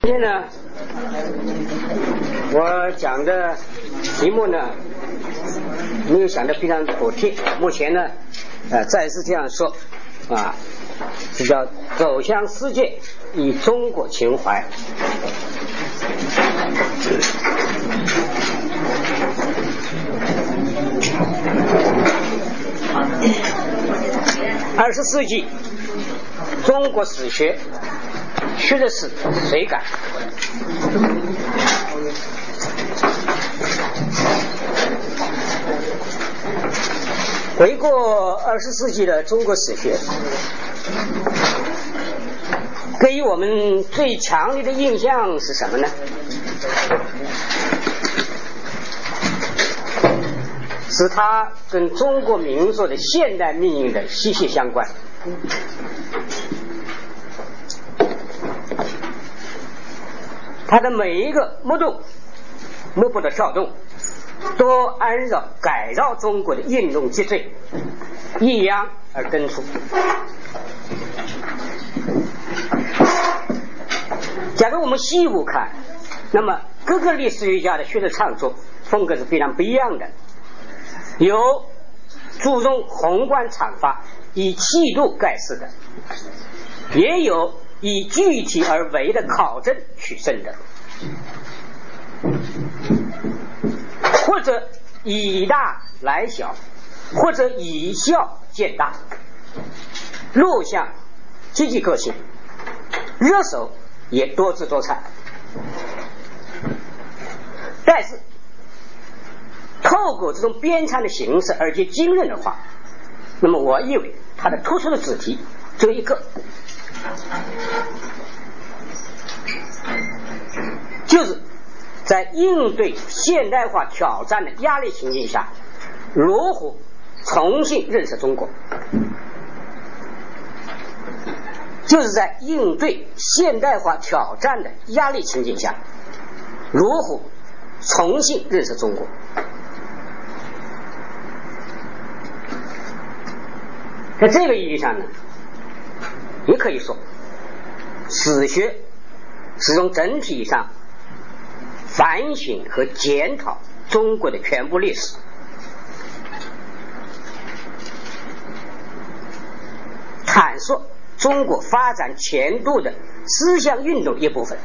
天呢，我讲的题目呢，没有想得非常妥帖。目前呢，再次这样说啊，就叫走向世界，以中国情怀。20世纪中国史学学的是谁感？回过20世纪的中国史学，给予我们最强烈的印象是什么呢？使它跟中国民族的现代命运的息息相关。它的每一个脉动、脉搏的跳动，都按照改造中国的运动机制抑扬而根除。假如我们细部看，那么各个历史学家的学者创作风格是非常不一样的，有注重宏观阐发以气度盖世的，也有以具体而为的考证取胜的，或者以大来小，或者以小见大，路向积极个性，热手也多姿多彩。但是透过这种编参的形式而且惊人的话，那么我以为它的突出的主题只有一个，就是在应对现代化挑战的压力情境下，如何重新认识中国。就是在应对现代化挑战的压力情境下，如何重新认识中国。在这个意义上呢，也可以说史学是从整体上反省和检讨中国的全部历史，探索中国发展前途的思想运动一部分，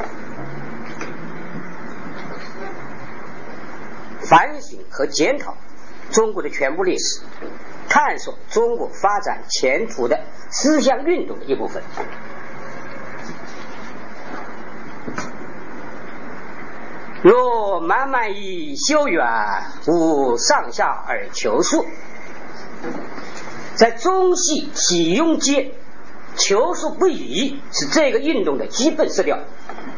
反省和检讨中国的全部历史，探索中国发展前途的思想运动的一部分。若漫漫以修远，无上下而求速。在中西体用界，求速不已是这个运动的基本色调。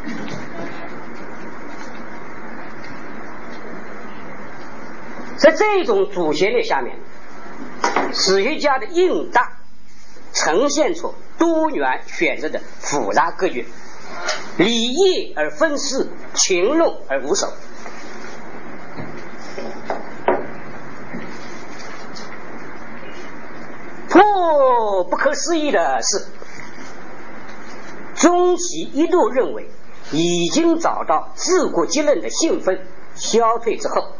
在这种主旋律下面，史学家的应答呈现出多元选择的复杂格局，理义而分饰，群论而无首。颇不可思议的是，中期一度认为已经找到治国结论的兴奋消退之后，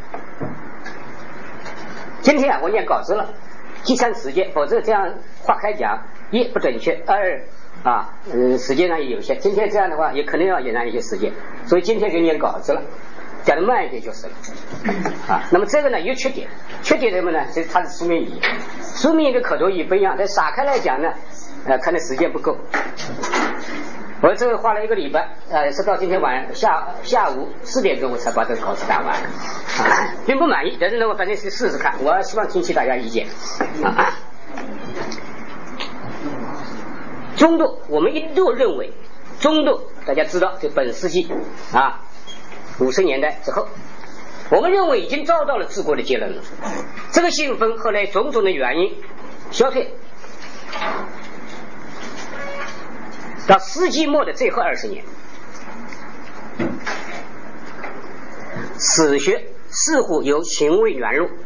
今天我念稿子了，计算时间，否则这样话开讲，一不准确，二时间上也有限。今天这样的话，也可能要延长一些时间，所以今天给念稿子了，讲的慢一点就是了那么这个呢有缺点，缺点什么呢？就是它是书面语，书面语跟口头语不一样，在撒开来讲呢，可能时间不够。我这个花了1个礼拜，是到今天下午4点钟我才把这个稿子打完并不满意，但是呢我反正是试试看，我希望听取大家意见中度，我们一度认为中度，大家知道就本世纪50年代之后，我们认为已经找到了治国的结论了。这个兴奋后来种种的原因消退，到世纪末的最后20年，史学似乎有行为原路。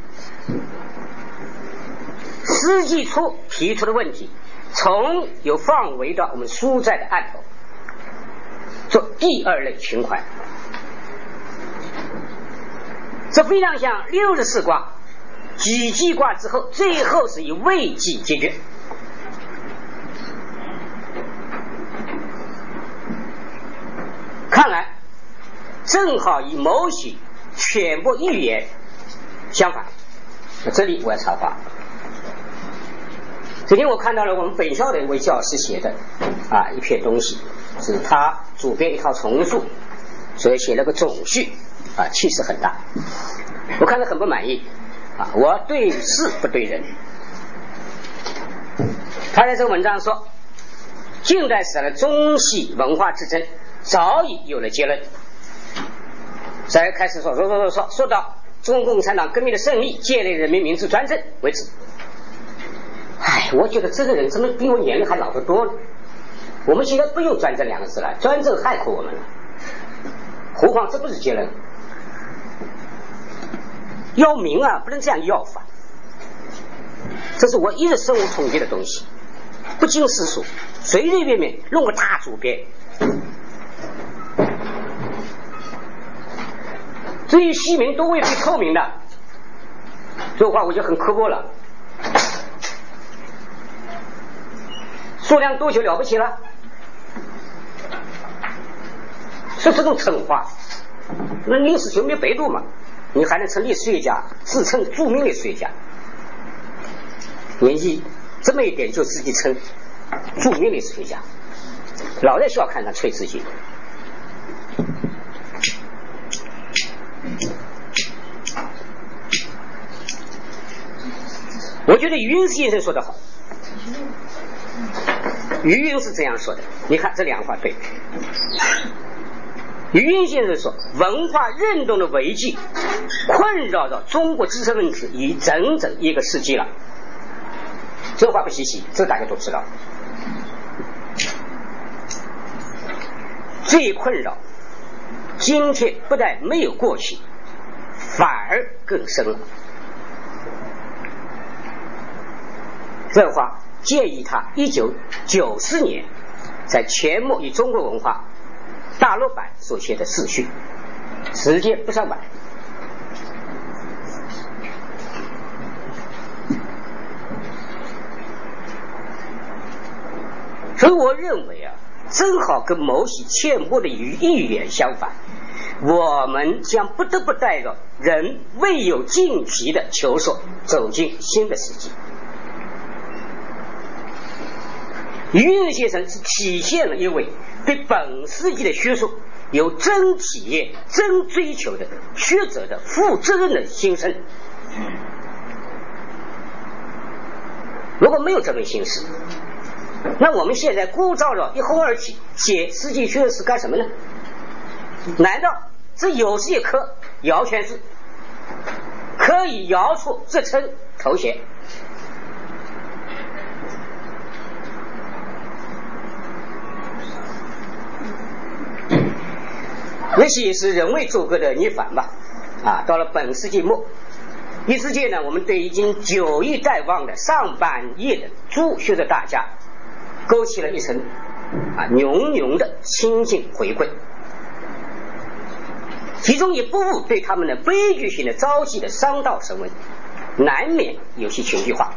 世纪初提出的问题，从有放围到我们书斋的案头， 做第二类循环。这非常像64卦，己忌卦之后，最后是以未济结局。看来正好与某许全部预言相反。这里我要插话。昨天我看到了我们本校的一位教师写的一篇东西，是他主编一套丛书，所以写了个总序气势很大，我看了很不满意我对事不对人。他在这个文章说，近代史的中西文化之争早已有了结论，再开始说到中国共产党革命的胜利，建立人民民主专政为止。我觉得这个人怎么比我年龄还老得多了？我们现在不用专政两个字了，专政害苦我们了，何况这不是结论。要名不能这样要法，这是我一直深恶痛绝的东西，不经世俗，随随便便弄个大主编。至于虚名都未必透明的，这话我就很刻薄了。数量多就了不起了，是这种称话。那历史学没白读嘛，你还能成历史学家，自称著名历史学家，年纪这么一点就自己称著名历史学家，老在校刊上吹自己。我觉得余英时先生说得好，余英是这样说的，你看这两话对。余英先生说，文化运动的危机困扰着中国知识分子已整整1个世纪了。这话不稀奇，这大家都知道。这一困扰今天不但没有过去，反而更深了。这话建议他1994年在钱穆与中国文化大陆版所写的四序，时间不算晚。所以我认为正好跟某些欠播的预言相反，我们将不得不带着人未有尽提的求索走进新的世纪。余英先生是体现了一位对本世纪的学术有真体验、真追求的学者的负责任的心声。如果没有这份心思，那我们现在鼓噪着一哄而起写世纪学史干什么呢？难道这有是一颗摇拳式，可以摇出这称头衔？也许是人为作歌的逆反吧。到了本世纪末，一世界呢，我们对已经久欲待望的上半叶的诸学者大家勾起了一层浓浓的亲近回馈，其中一部分对他们的悲剧性的遭际的伤道审问，难免有些情绪化。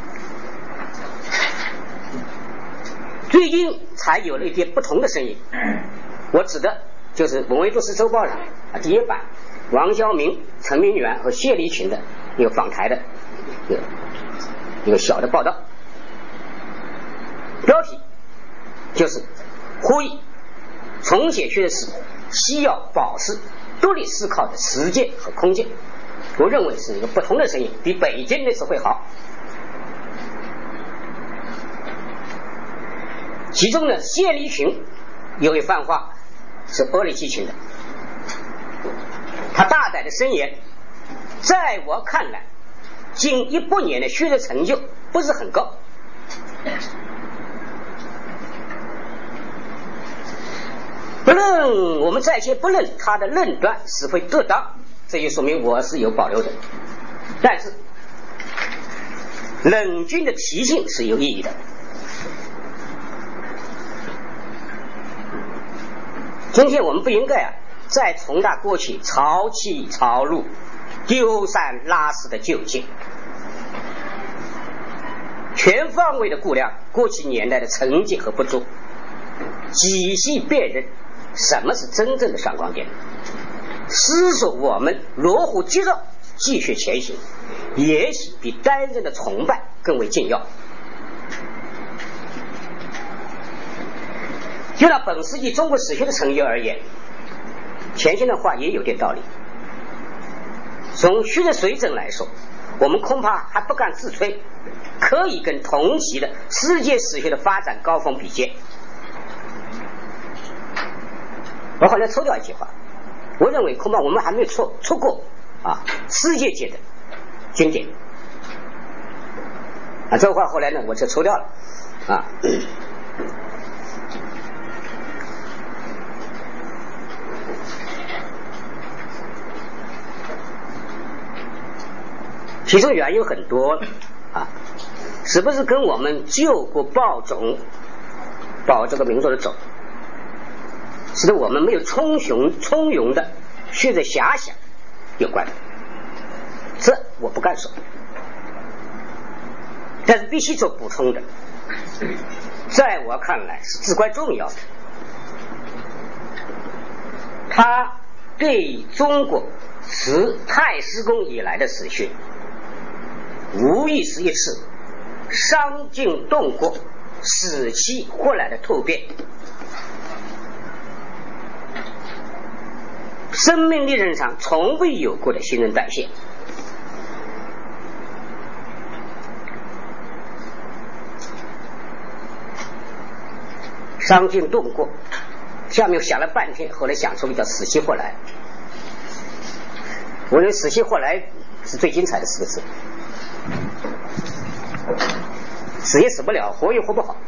最近才有了一点不同的声音，我指的就是文汇都市周报上第一版王晓明、陈明远和谢立群的一个访台的一个小的报道，标题就是呼吁重写学史需要保持独立思考的实践和空间。我认为是一个不同的声音，比北京那次会好。其中呢，谢立群有一番话是恶里激情的，他大胆的申言，在我看来，近100年的学术成就不是很高，不论我们暂且不论他的论断是否得当，这就说明我是有保留的，但是冷峻的提醒是有意义的。 今天我们不应该再重蹈过去潮起潮落、丢三落四的旧境，全方位的估量过去年代的成绩和不足，仔细辨认什么是真正的闪光点，思索我们如何接着继续前行，也许比单人的崇拜更为紧要。就拿本世纪中国史学的成就而言，钱先生的话也有点道理。从学的水准来说，我们恐怕还不敢自吹可以跟同期的世界史学的发展高峰比肩。我好像抽掉一句话，我认为恐怕我们还没有错过世界界的经典这话后来呢我就抽掉了其中原因有很多是不是跟我们救国报种、保这个民族的种，使得我们没有充庸的学着遐想有关的？这我不敢说，但是必须做补充的，在我看来是至关重要的。他对中国自太史公以来的史学无疑是一次伤筋动骨、死气活来的突变，生命历程上从未有过的新陈代谢。伤筋动骨，下面想了半天，后来想出了叫死气活来。我认为死气活来是最精彩的4个字，死也死不了，活也活不好，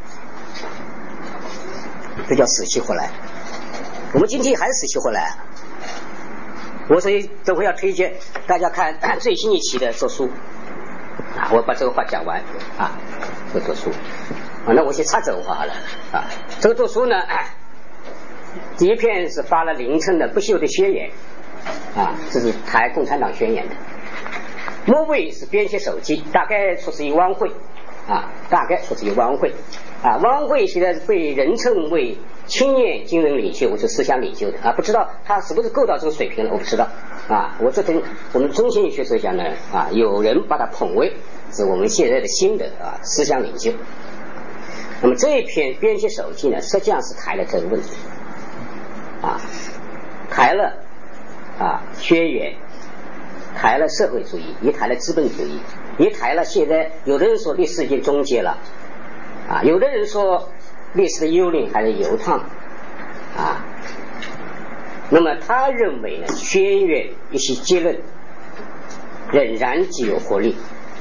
这叫死气活来。我们今天还是死气活来所以等会要推荐大家看最新一期的做书我把这个话讲完这做书那我先插这个话好了这个做书呢第一篇是发了凌晨的不朽的宣言这是台共产党宣言的，末尾是编写手记，大概说是一汪会汪会现在被人称为青年精神领袖或者思想领袖的不知道他是不是够到这个水平了，我不知道我昨天我们中心学者讲呢有人把他捧为是我们现在的新的思想领袖。那么这一篇编写手记呢，实际上是谈了这个问题谈了宣言，谈了社会主义，也谈了资本主义，也谈了现在有的人说历史已经终结了有的人说历史的幽灵还是游荡那么他认为呢，宣言一些结论仍然具有活力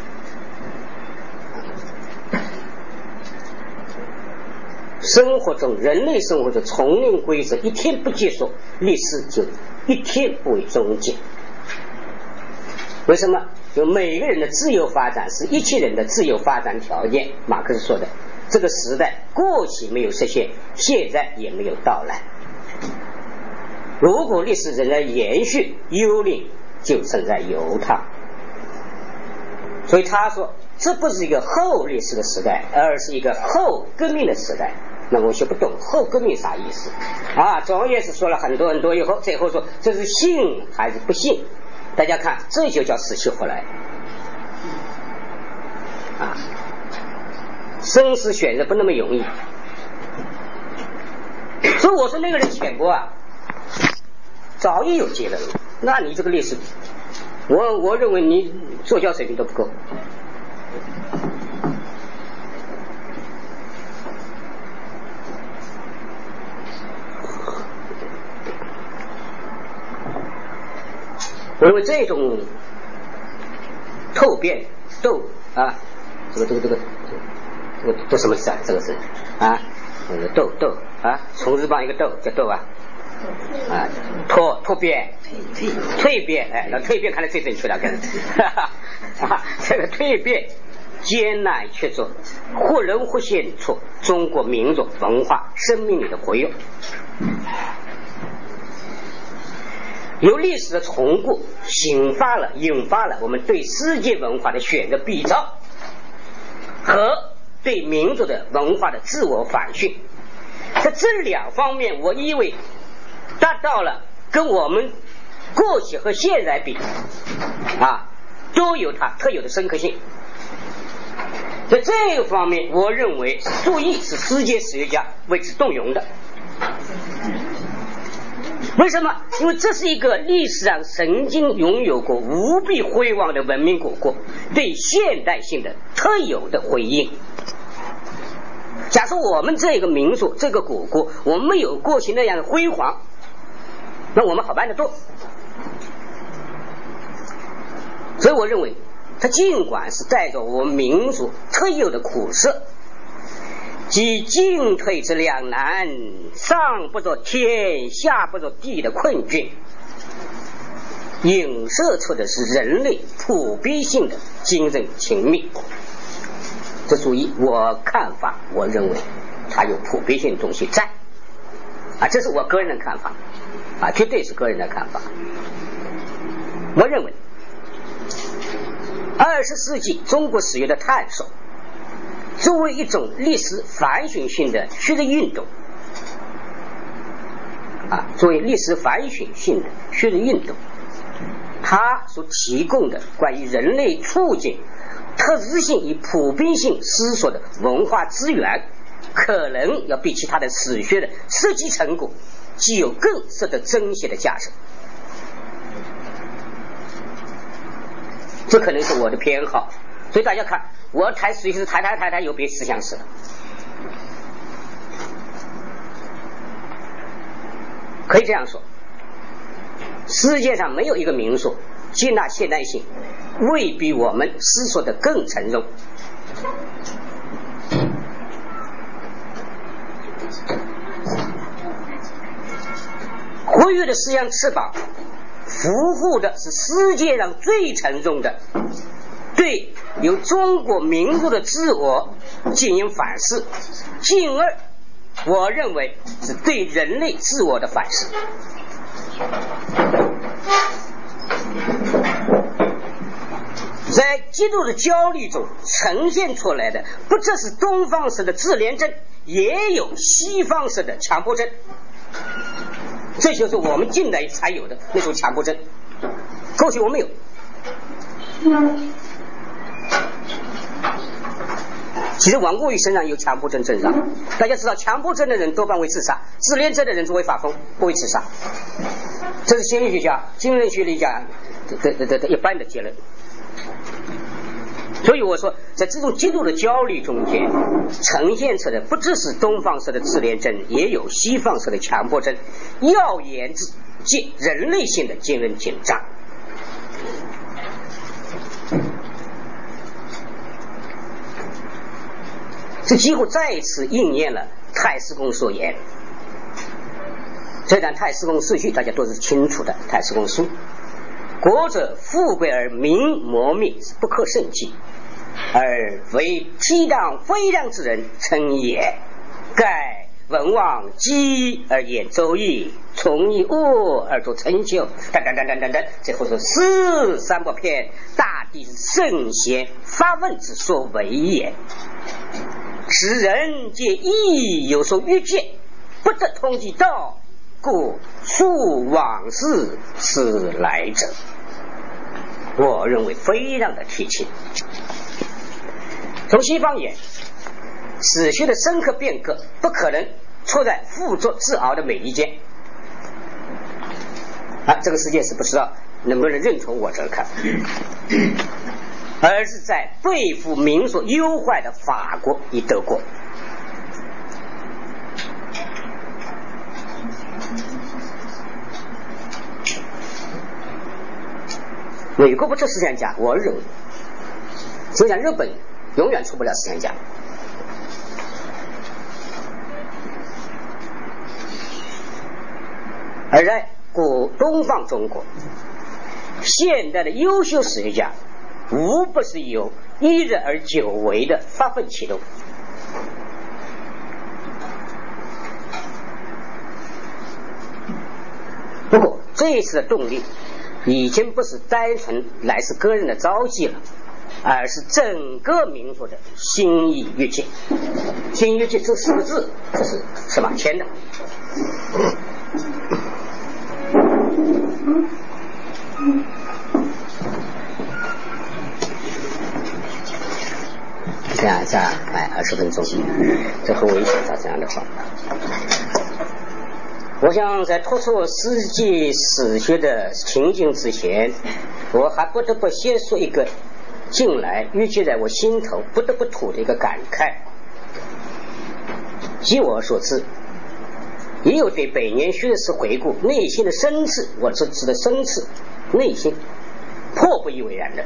生活中人类生活中丛林规则一天不结束，历史就一天不会终结。为什么？就每个人的自由发展是一切人的自由发展条件，马克思说的这个时代过去没有实现，现在也没有到来。如果历史仍然延续，幽灵就正在游荡。所以他说这不是一个后历史的时代，而是一个后革命的时代。那我就不懂后革命啥意思总而言之说了很多很多以后，最后说这是信还是不信，大家看这就叫死气活来生死选择不那么容易。所以我说那个人浅薄早已有结论了，那你这个历史我认为你作教水平都不够。我认为这种透变斗这个什么字这个是斗从字旁一个斗叫斗脱变蜕变那蜕变看来最正确了这个蜕变艰难却做或人或现出中国民族文化生命力的活跃由历史的重构引发了我们对世界文化的选择比照和对民族的文化的自我反省。在这两方面，我以为达到了跟我们过去和现在比都有它特有的深刻性。在这个方面，我认为注意是世界史学家为之动容的。为什么？因为这是一个历史上曾经拥有过无比辉煌的文明古国对现代性的特有的回应。假设我们这个民族这个古国我们没有过去那样的辉煌，那我们好办得多。所以我认为它尽管是带着我们民族特有的苦涩，即进退之两难，上不着天下不着地的困境，映射出的是人类普遍性的精神情密。这属于我看法，我认为它有普遍性的东西在这是我个人的看法绝对是个人的看法。我认为20世纪中国史学的探索作为一种历史反省性的学术运动它所提供的关于人类处境特质性与普遍性思索的文化资源，可能要比其他的史学的实际成果具有更深的珍惜的价值。这可能是我的偏好，所以大家看我谈史学谈有别思想史了。可以这样说，世界上没有一个民族接纳现代性未比我们思索的更沉重。活跃的思想翅膀俘获的是世界上最沉重的对由中国民族的自我进行反思，进而我认为是对人类自我的反思。在极度的焦虑中呈现出来的不只是东方式的自怜症，也有西方式的强迫症。这就是我们近代才有的那种强迫症，过去我没有。其实王国瑜身上有强迫症症状，大家知道强迫症的人多半会自杀，自恋症的人只会发疯，不会自杀。这是心理学家、精神学家的一般的结论。所以我说，在这种极度的焦虑中间呈现出的不只是东方式的自恋症，也有西方式的强迫症，耀眼之即人类性的精神紧张。这几乎再一次应验了太史公所言。这段太史公四序大家都是清楚的，太史公书国者富贵而民磨灭，不可胜计，而为倜傥非常之人称也。盖文王积而言周易，从以恶而作成就，等，最后说四三不偏，大抵是圣贤发问之所为也。使人皆亦有所欲见，不得通其道，故述往事此来者。我认为非常的贴切。从西方言，史学的深刻变革不可能出在附着自傲的美利坚这个世界是不知道能不能认同我这个看法，而是在对付民所忧患的法国与德国。美国不出思想家，我认为就像日本永远出不了思想家。而在东方中国，现代的优秀史学家无不是有一日而久违的发奋启动。不过这一次的动力已经不是单纯来自个人的招妓了，而是整个民族的心意欲界。心意欲界这4个字，这是什么签的？这样下20分钟，这很危险的这样的话。我想在突出世纪史学的情景之前，我还不得不先说一个近来郁结在我心头不得不吐的一个感慨。据我所知，也有对百年学史回顾内心的深次，我指的深次内心颇不以为然的。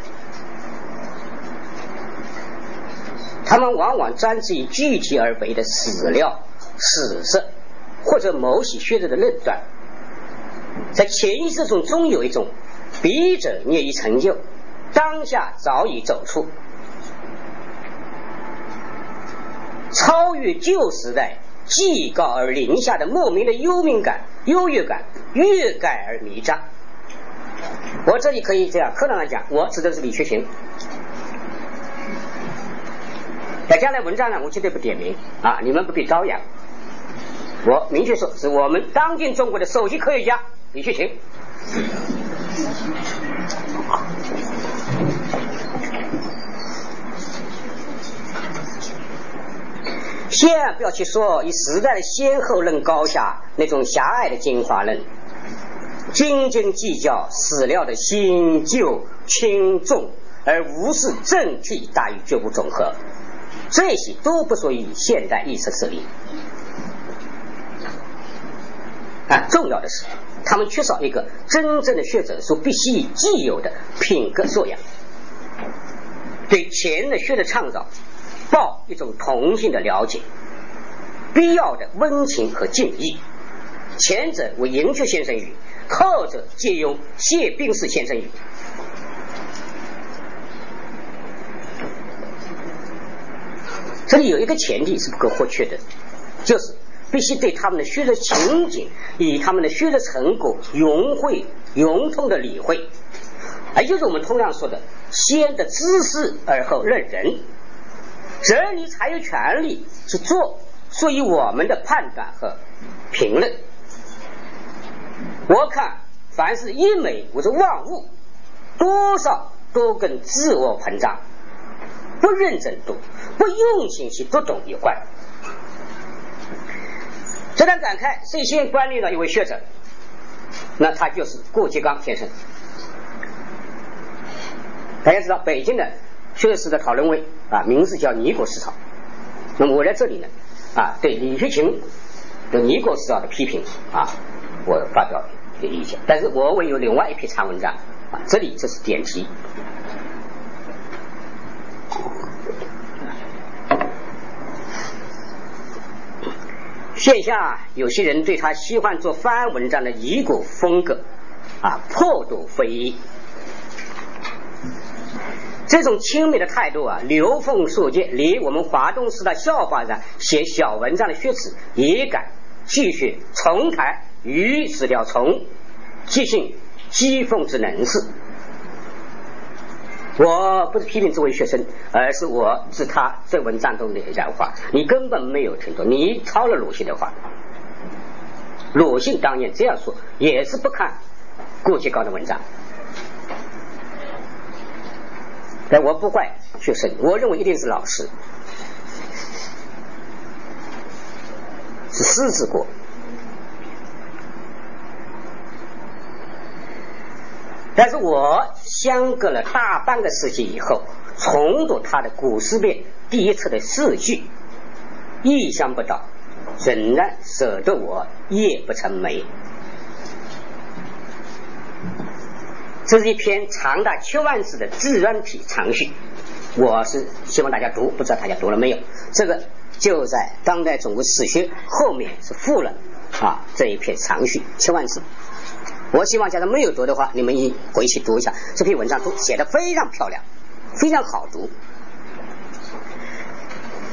他们往往专制于具体而为的史料、史实或者某些学者的论断，在潜意识中总有一种笔者孽已成就，当下早已走出，超越旧时代既高而临下的莫名的优越感越感而弥彰。我这里可以这样客观来讲，我指的是李学勤。在将来文章呢，我绝对不点名啊，你们不必招摇。我明确说，是我们当今中国的首席科学家李学勤。先不要去说以时代的先后论高下那种狭隘的进化论，斤斤计较史料的新旧轻重，而无视整体大于绝无总和，这些都不属于现代意识设立。重要的是他们缺少一个真正的学者所必须既有的品格素养，对前人的学的创造抱一种同性的了解，必要的温情和敬意。前者为赢却先生语，后者借用谢宾士先生语。这里有一个前提是不可或缺的，就是必须对他们的学的情景以他们的学的成果融会融通的理会，也就是我们通常说的先得知识而后认人，这你才有权利去做属于我们的判断和评论。我看凡是一美或者万物，多少都跟自我膨胀、不认真读、不用心去读懂有关。这段展开最先关联的一位学者，那他就是顾颉刚先生。大家知道北京的学史的讨论会名字叫尼国思潮。那么我在这里呢对李学勤的尼国思潮的批评我发表一个意见，但是我会有另外一篇长文章这里这是点题。线下有些人对他喜欢做翻案文章的尼国风格颇睹非议。这种轻蔑的态度流风数界，连我们华东师大校法上写小文章的学子也敢继续重谈与史料从即兴讥讽之能事。我不是批评这位学生，而是我指他这文章中的一段话，你根本没有听懂，你抄了鲁迅的话。鲁迅当年这样说，也是不看顾颉刚的文章。但我不怪学生，我认为一定是老师，是师之过。但是我相隔了大半个世纪以后，重读他的《古诗篇》第一册的4句，意想不到，仍然舍得我夜不成寐。这是一篇长达7万字的自传体长序，我是希望大家读，不知道大家读了没有。这个就在当代中国史学后面是附了这一篇长序7万字。我希望假如没有读的话，你们回去读一下这篇文章，都写得非常漂亮，非常好读。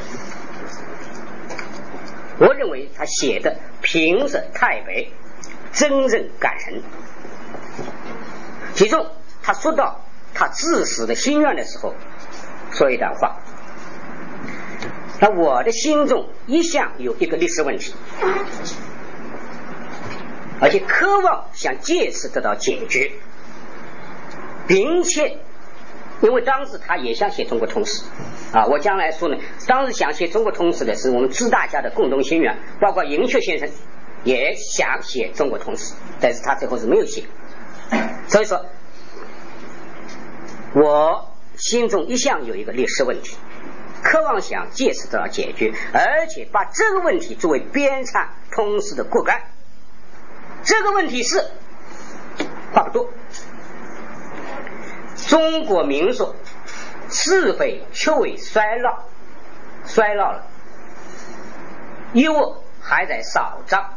我认为他写的平实太白， 真正感人。其中他说到他至死的心愿的时候，说一段话：那我的心中一向有一个历史问题，而且渴望想借此得到解决，并且因为当时他也想写中国通史我将来说呢，当时想写中国通史的是我们支大家的共同心愿，包括尹恪先生也想写中国通史，但是他最后是没有写。所以说我心中一向有一个历史问题，渴望想借此得到解决，而且把这个问题作为编纂通史的骨干。这个问题是话不多，中国民俗是非确为衰老了，业务还在少张。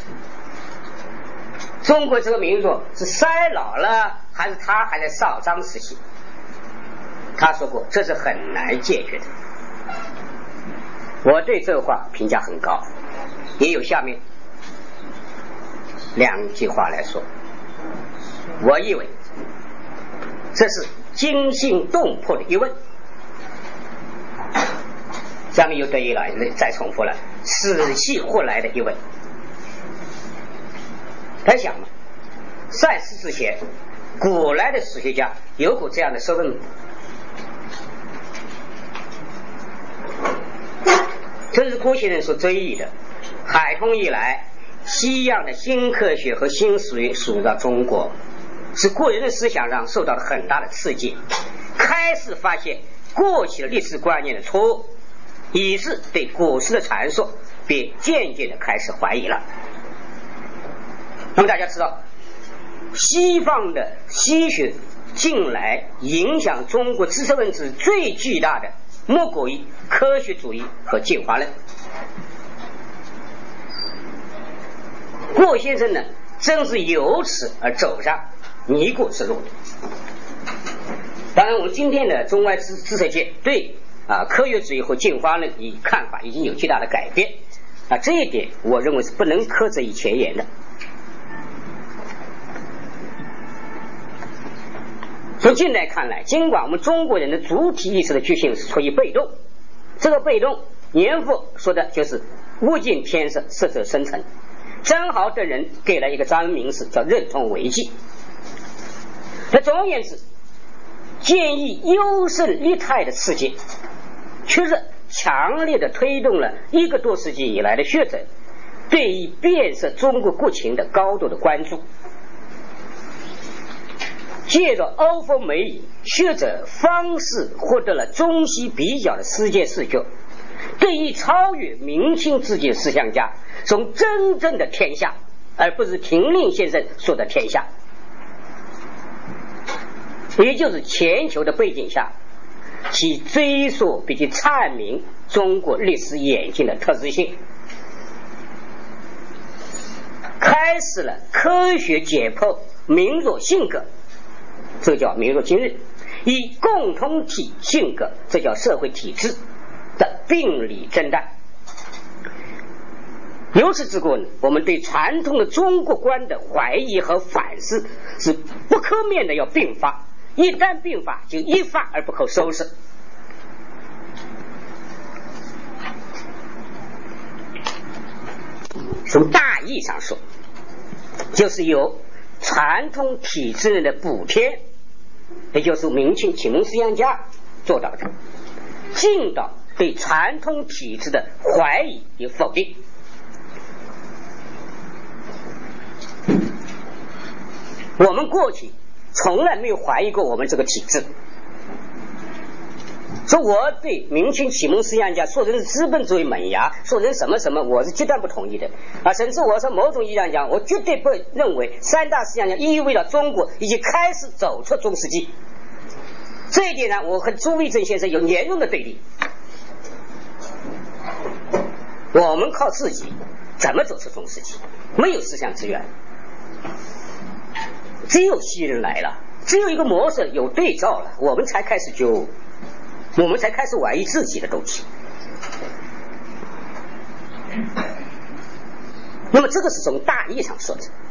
中国这个民族是衰老了，还是他还在少张时期？他说过这是很难解决的。我对这话评价很高，也有下面2句话来说。我以为这是惊心动魄的一问。下面又对于了再重复了死气活来的一问。他想嘛，在世之前古来的史学家有过这样的设问吗？这是郭先生所追忆的，海通以来西洋的新科学和新思维输入到中国，使国人的思想上受到了很大的刺激，开始发现过去的历史观念的错误，以致对古史的传说便渐渐的开始怀疑了。那么大家知道，西方的西学近来影响中国知识分子最巨大的莫过于科学主义和进化论。郭先生呢，正是由此而走上尼姑之路的。当然我们今天的中外知识界对科学主义和进化论的看法已经有巨大的改变这一点我认为是不能苛责于前言的。从近代看来，尽管我们中国人的主体意识的觉醒是处于被动，这个被动年复说的就是物竞天择，适者生存。张豪等人给了一个专门名词叫认同为继。那总而言之，建议优胜劣汰的刺激却是强烈的推动了1个多世纪以来的学者对于变色中国国情的高度的关注。借着欧风美雨，学者方式获得了中西比较的世界视觉，对于超越明清之间思想家从真正的天下，而不是廷令先生说的天下，也就是全球的背景下，其追溯并且阐明中国历史演进的特质性，开始了科学解剖民族性格，这叫民族今日，以共同体性格，这叫社会体制的并理争担。由此之故呢，我们对传统的中国观的怀疑和反思是不可免的要并发，一旦并发就一发而不可收拾。从大义上说，就是由传统体制内的补贴，也就是明清启蒙思想家做到的，进到对传统体制的怀疑与否定。我们过去从来没有怀疑过我们这个体制，说我对明清启蒙思想家说成是资本主义萌芽，说成什么什么，我是极端不同意的甚至我说某种意义上讲，我绝对不认为3大思想家意味着中国已经开始走出中世纪。这一点呢，我和朱维正先生有严重的对立。我们靠自己怎么走出中世纪？没有思想资源，只有西人来了，只有一个模式有对照了，我们才开始怀疑自己的东西。那么这个是从大义上说的。